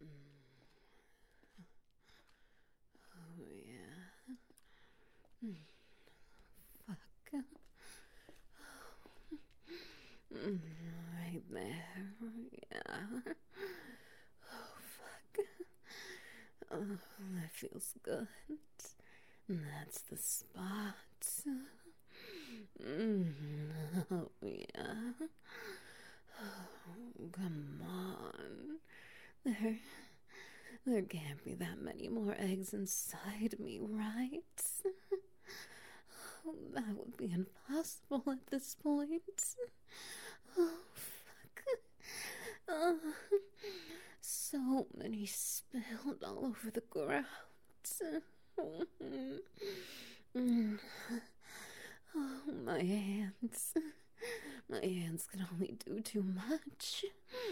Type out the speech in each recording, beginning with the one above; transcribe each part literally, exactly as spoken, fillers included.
Oh, yeah. Mm. Fuck. Mm, right there. Yeah. Oh, fuck. Oh, that feels good. That's the spot. Mm, oh, yeah. Oh, come on. There, there can't be that many more eggs inside me, right? Oh, that would be impossible at this point. Oh, fuck. Oh, so many spilled all over the ground. Oh, my hands. My hands can only do too much.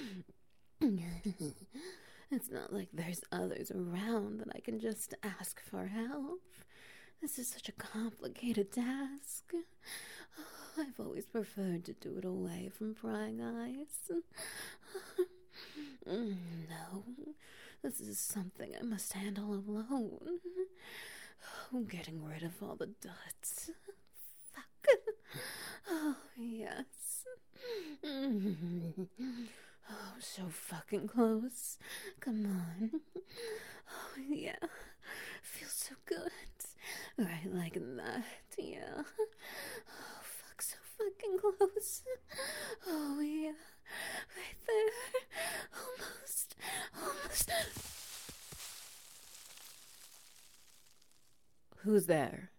It's not like there's others around that I can just ask for help. This is such a complicated task. Oh, I've always preferred to do it away from prying eyes. No, this is something I must handle alone. I'm getting rid of all the dust. Fuck. Oh, yes. Oh, so fucking close. Come on. Oh, yeah. Feels so good. Right like that, yeah. Oh, fuck, so fucking close. Oh, yeah. Right there. Almost. Almost. Who's there?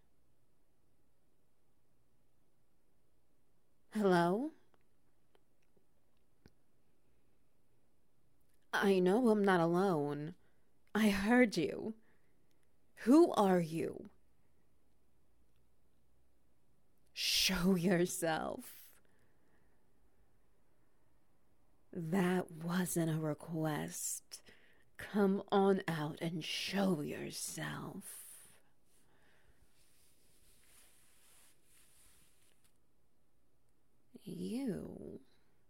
Hello? I know I'm not alone. I heard you. Who are you? Show yourself. That wasn't a request. Come on out and show yourself. You.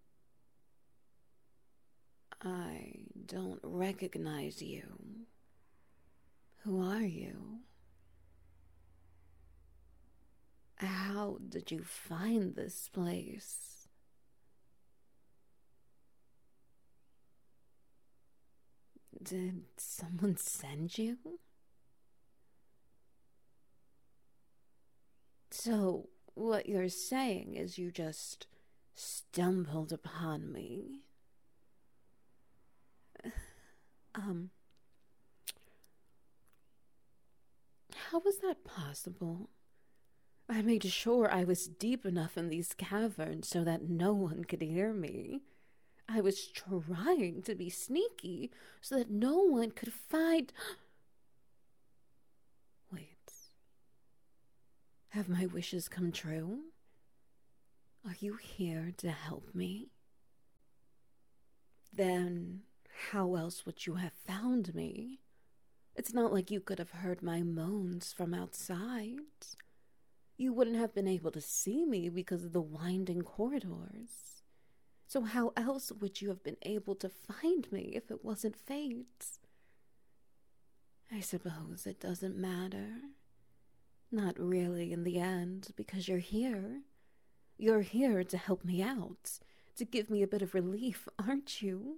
I don't recognize you. Who are you? How did you find this place? Did someone send you? So, what you're saying is you just stumbled upon me. Um, how was that possible? I made sure I was deep enough in these caverns so that no one could hear me. I was trying to be sneaky so that no one could find... Wait. Have my wishes come true? Are you here to help me? Then how else would you have found me? It's not like you could have heard my moans from outside. You wouldn't have been able to see me because of the winding corridors. So how else would you have been able to find me if it wasn't fate? I suppose it doesn't matter. Not really in the end, because you're here. You're here to help me out, to give me a bit of relief, aren't you?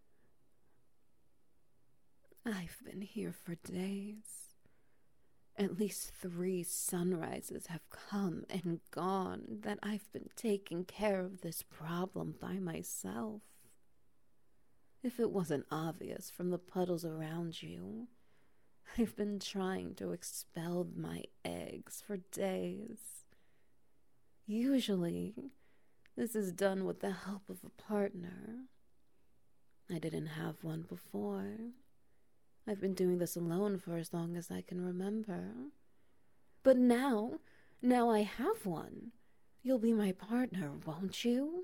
I've been here for days. At least three sunrises have come and gone that I've been taking care of this problem by myself. If it wasn't obvious from the puddles around you, I've been trying to expel my eggs for days. Usually, this is done with the help of a partner. I didn't have one before. I've been doing this alone for as long as I can remember. But now, now I have one. You'll be my partner, won't you?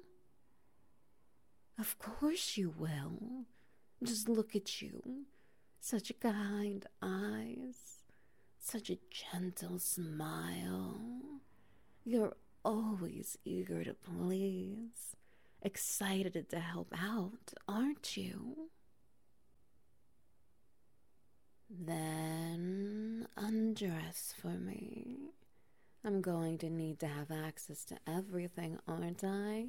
Of course you will. Just look at you. Such kind eyes. Such a gentle smile. You're always eager to please. Excited to help out, aren't you? Then undress for me. I'm going to need to have access to everything, aren't I?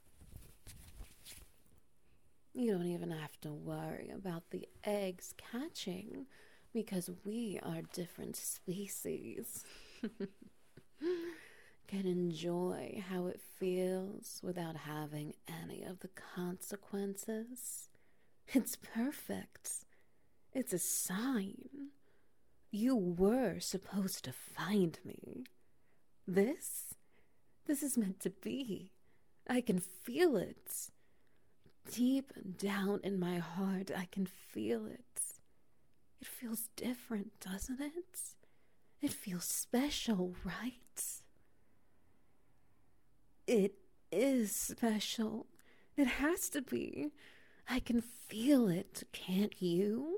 You don't even have to worry about the eggs catching because we are different species. Can enjoy how it feels without having any of the consequences. It's perfect. It's a sign. You were supposed to find me. This? This is meant to be. I can feel it. Deep down in my heart, I can feel it. It feels different, doesn't it? It feels special, right? It is special. It has to be. I can feel it, can't you?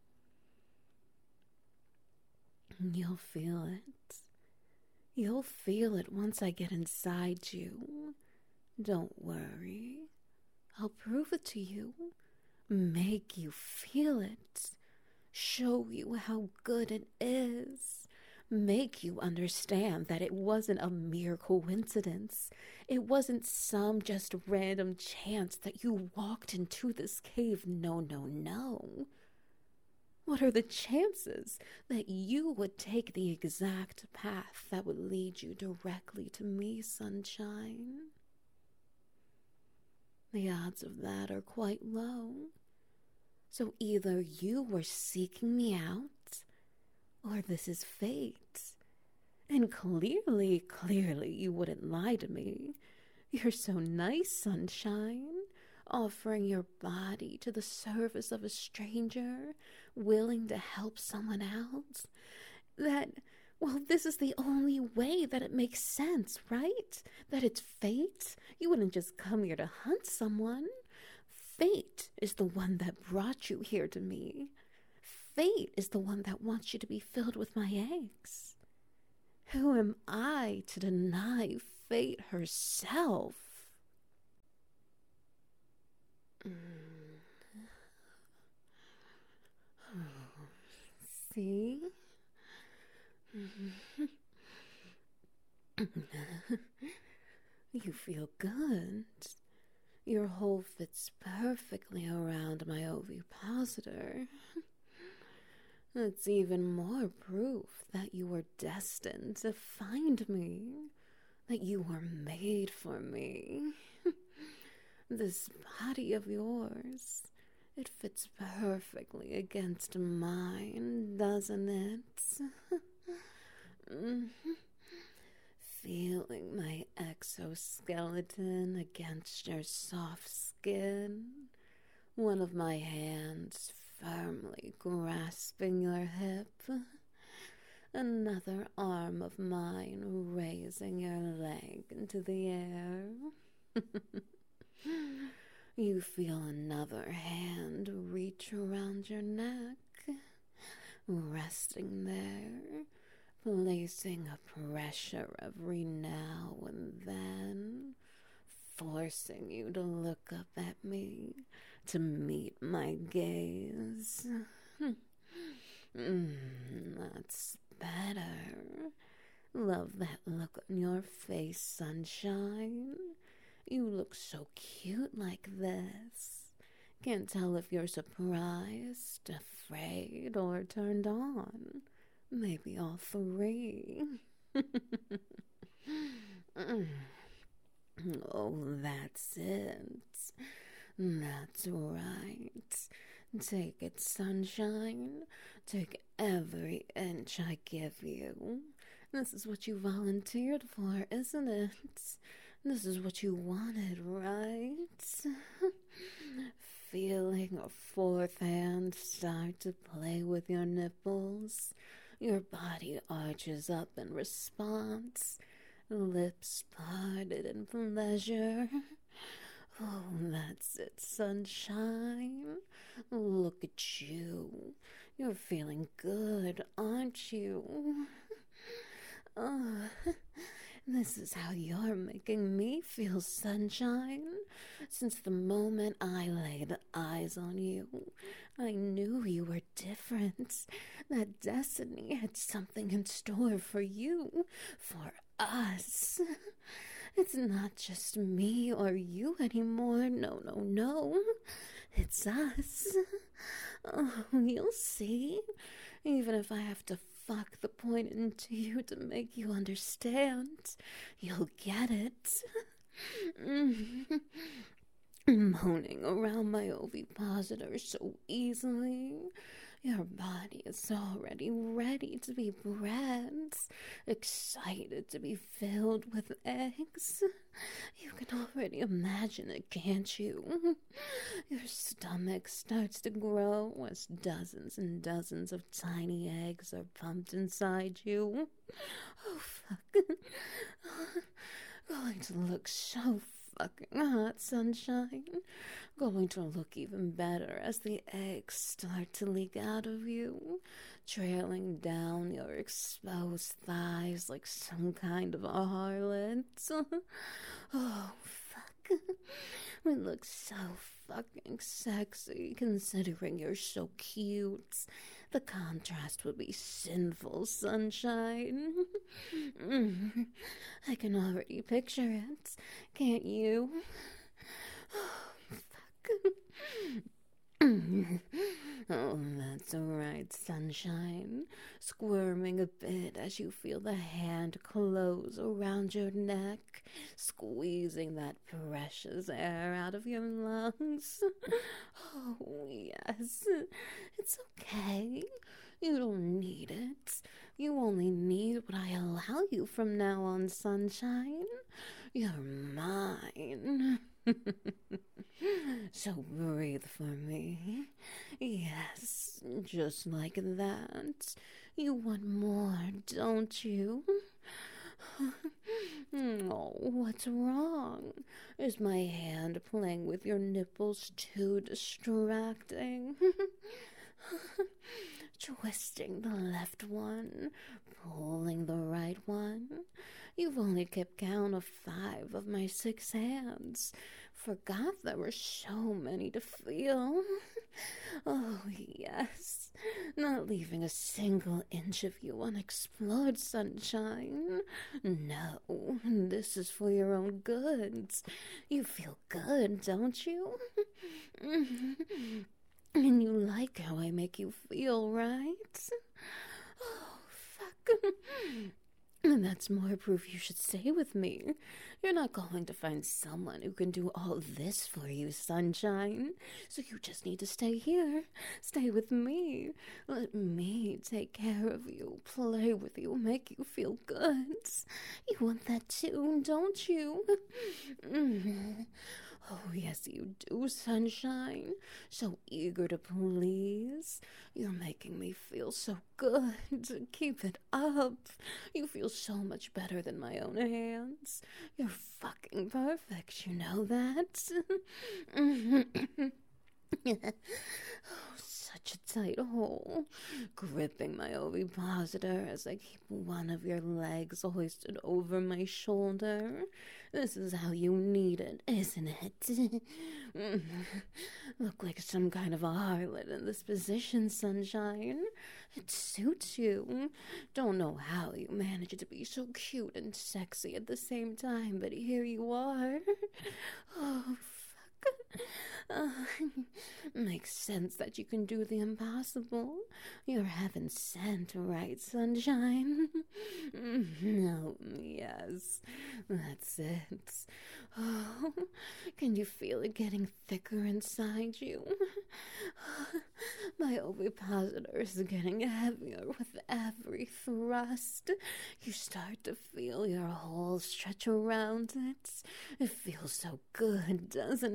You'll feel it. You'll feel it once I get inside you. Don't worry. I'll prove it to you. Make you feel it. Show you how good it is. Make you understand that it wasn't a mere coincidence. It wasn't some just random chance that you walked into this cave. No, no, no. What are the chances that you would take the exact path that would lead you directly to me, sunshine? The odds of that are quite low. So either you were seeking me out, or this is fate. And clearly, clearly you wouldn't lie to me. You're so nice, sunshine, offering your body to the service of a stranger, willing to help someone out. That, well, this is the only way that it makes sense, right? That it's fate. You wouldn't just come here to hunt someone. Fate is the one that brought you here to me. Fate is the one that wants you to be filled with my eggs. Who am I to deny fate herself? See? You feel good. Your hole fits perfectly around my ovipositor. It's even more proof that you were destined to find me, that you were made for me. This body of yours, it fits perfectly against mine, doesn't it? Feeling my exoskeleton against your soft skin, one of my hands firmly grasping your hip, another arm of mine raising your leg into the air. You feel another hand reach around your neck, resting there, placing a pressure every now and then, forcing you to look up at me, to meet my gaze. mm, that's better. Love that look on your face, sunshine. You look so cute like this. Can't tell if you're surprised, afraid, or turned on. Maybe all three. Oh, that's it. That's right. Take it, sunshine. Take every inch I give you. This is what you volunteered for, isn't it? This is what you wanted, right? Feeling a fourth hand start to play with your nipples. Your body arches up in response. Lips parted in pleasure. Oh, that's it, sunshine. Look at you. You're feeling good, aren't you? Oh, This is how you're making me feel, sunshine. Since the moment I laid eyes on you, I knew you were different. That destiny had something in store for you, for us. It's not just me or you anymore. No, no, no. It's us. Oh, you'll see. Even if I have to fuck the point into you to make you understand, you'll get it. Moaning around my ovipositor so easily. Your body is already ready to be bred, excited to be filled with eggs. You can already imagine it, can't you? Your stomach starts to grow as dozens and dozens of tiny eggs are pumped inside you. Oh, fuck. Going to look so fucking hot, sunshine. Going to look even better as the eggs start to leak out of you, trailing down your exposed thighs like some kind of a harlot. Oh, fuck. We look so fucking sexy, considering you're so cute. The contrast would be sinful, sunshine. Mm, I can already picture it. Can't you? Oh, fuck. Oh, that's right, sunshine. Squirming a bit as you feel the hand close around your neck, squeezing that precious air out of your lungs. Oh, yes. It's okay. You don't need it. You only need what I allow you from now on, sunshine. You're mine. So breathe for me. Yes, just like that. You want more, don't you? Oh, what's wrong? Is my hand playing with your nipples too distracting? Twisting the left one, pulling the right one. You've only kept count of five of my six hands. Forgot there were so many to feel. Oh, yes. Not leaving a single inch of you unexplored, sunshine. No, this is for your own good. You feel good, don't you? And you like how I make you feel, right? Oh, fuck. And that's more proof you should stay with me. You're not going to find someone who can do all this for you, sunshine. So you just need to stay here. Stay with me. Let me take care of you, play with you, make you feel good. You want that too, don't you? Oh, yes, you do, sunshine. So eager to please. You're making me feel so good. Keep it up. You feel so much better than my own hands. You're fucking perfect, you know that? Oh, such a tight hole. Gripping my ovipositor as I keep one of your legs hoisted over my shoulder. This is how you need it, isn't it? Look like some kind of a harlot in this position, sunshine. It suits you. Don't know how you manage to be so cute and sexy at the same time, but here you are. Oh, fuck. Uh, makes sense that you can do the impossible. You're heaven sent, right, sunshine? No, yes, that's it. Oh, can you feel it getting thicker inside you? My ovipositor is getting heavier with every thrust. You start to feel your whole stretch around it. It feels so good, doesn't it?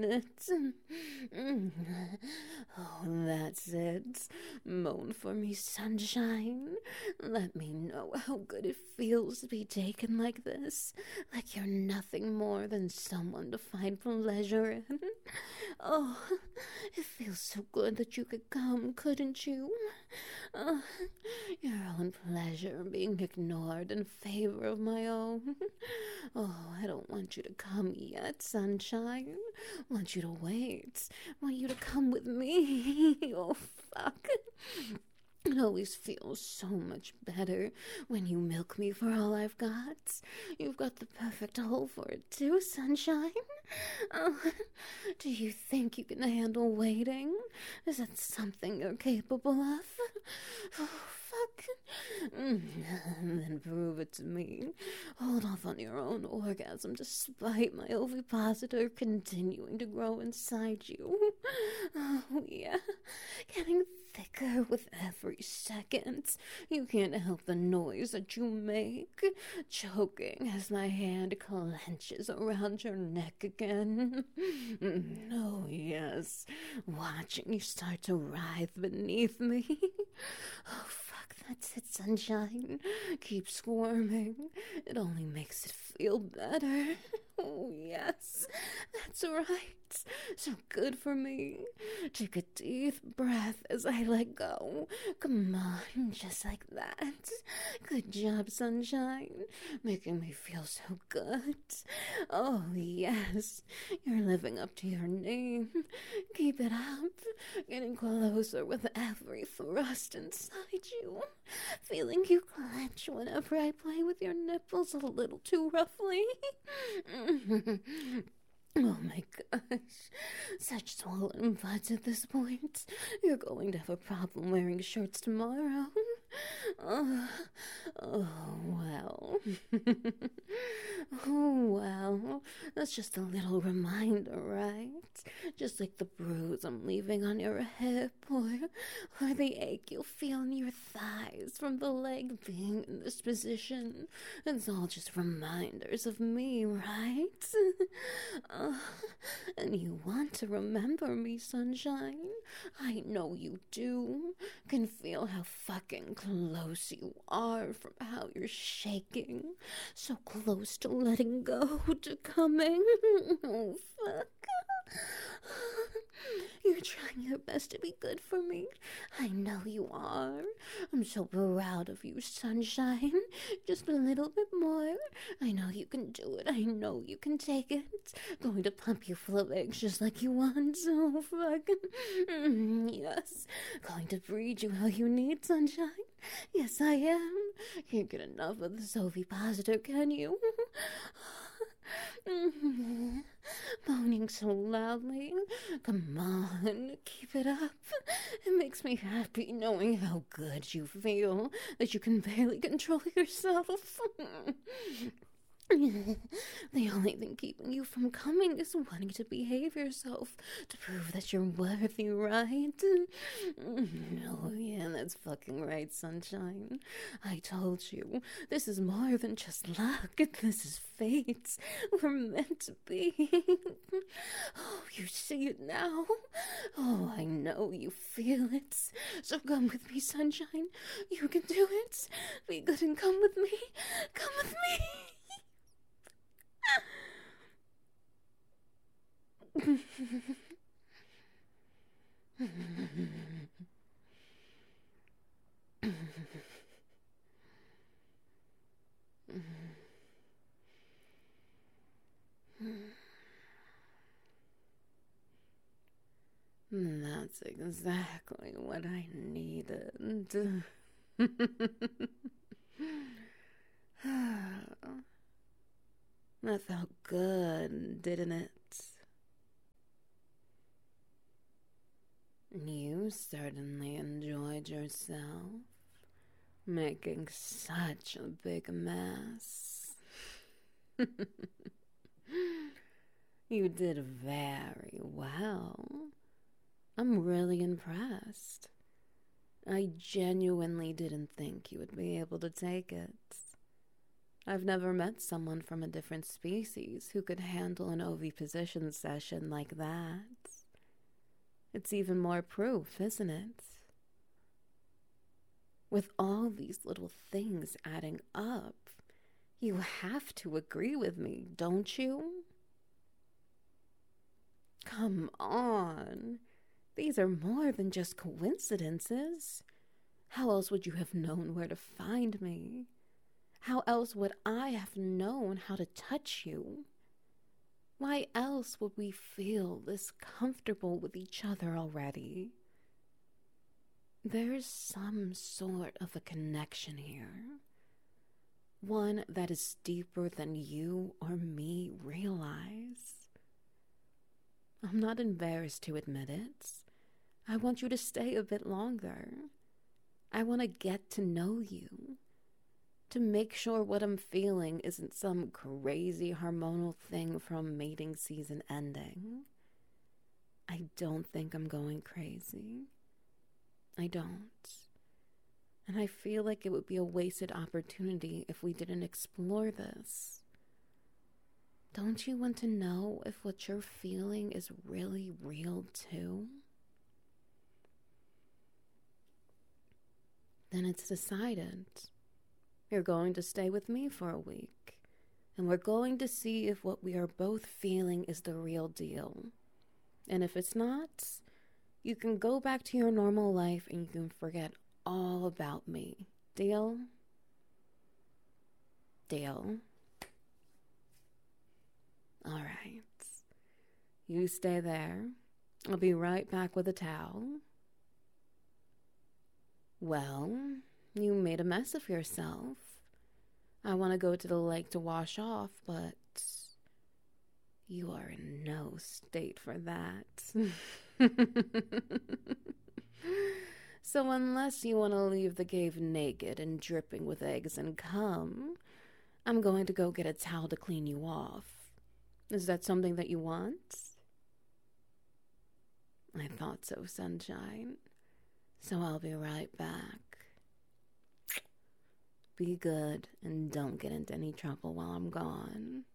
Oh, that's it. Moan for me, sunshine. Let me know how good it feels to be taken like this, like you're nothing more than someone to find pleasure in. Oh, it feels so good that you could come, couldn't you? Uh, your own pleasure being ignored in favor of my own. Oh, I don't want you to come yet, sunshine. Want you to wait. Want you to come with me. Oh, fuck. It always feels so much better when you milk me for all I've got. You've got the perfect hole for it too, sunshine. Oh, do you think you can handle waiting? Is that something you're capable of? Oh, fuck. Mm, then prove it to me. Hold off on your own orgasm despite my ovipositor continuing to grow inside you. Oh, yeah. Getting thicker with every second. You can't help the noise that you make, choking as my hand clenches around your neck again. Oh, yes, watching you start to writhe beneath me. Oh, fuck, that's it, sunshine. Keep squirming. It only makes it feel better. Oh, yes, that's right. So good for me. Take a deep breath as I let go. Come on, just like that. Good job, sunshine. Making me feel so good. Oh, yes. You're living up to your name. Keep it up. Getting closer with every thrust inside you. Feeling you clench whenever I play with your nipples a little too roughly. Oh my gosh, such swollen butts at this point. You're going to have a problem wearing shirts tomorrow. Oh, oh well. Oh well, that's just a little reminder, right? Just like the bruise I'm leaving on your hip, or, or the ache you'll feel in your thighs from the leg being in this position. It's all just reminders of me, right? Uh, and you want to remember me, sunshine? I know you do. Can feel how fucking close you are from how you're shaking. So close to letting go, to coming. Oh, fuck. You're trying your best to be good for me. I know you are. I'm so proud of you, sunshine. Just a little bit more. I know you can do it. I know you can take it. Going to pump you full of eggs just like you want. Oh, fuck. Mm, yes. Going to breed you how you need, sunshine. Yes, I am. Can't get enough of the ovipositor, can you? Moaning so loudly. Come on, keep it up. It makes me happy knowing how good you feel, that you can barely control yourself. The only thing keeping you from coming is wanting to behave yourself to prove that you're worthy, right? Oh, yeah, that's fucking right, sunshine. I told you, this is more than just luck. This is fate. We're meant to be. Oh, you see it now? Oh, I know you feel it. So come with me, sunshine. You can do it. Be good and come with me. Come with me. That's exactly what I needed. That felt good, didn't it? You certainly enjoyed yourself, making such a big mess. You did very well. I'm really impressed. I genuinely didn't think you would be able to take it. I've never met someone from a different species who could handle an oviposition session like that. It's even more proof, isn't it? With all these little things adding up, you have to agree with me, don't you? Come on. These are more than just coincidences. How else would you have known where to find me? How else would I have known how to touch you? Why else would we feel this comfortable with each other already? There's some sort of a connection here. One that is deeper than you or me realize. I'm not embarrassed to admit it. I want you to stay a bit longer. I want to get to know you. To make sure what I'm feeling isn't some crazy hormonal thing from mating season ending. I don't think I'm going crazy. I don't. And I feel like it would be a wasted opportunity if we didn't explore this. Don't you want to know if what you're feeling is really real too? Then it's decided. You're going to stay with me for a week, and we're going to see if what we are both feeling is the real deal. And if it's not, you can go back to your normal life and you can forget all about me. Deal? Deal. All right. You stay there. I'll be right back with a towel. Well, you made a mess of yourself. I want to go to the lake to wash off, but you are in no state for that. So unless you want to leave the cave naked and dripping with eggs and cum, I'm going to go get a towel to clean you off. Is that something that you want? I thought so, sunshine. So I'll be right back. Be good and don't get into any trouble while I'm gone.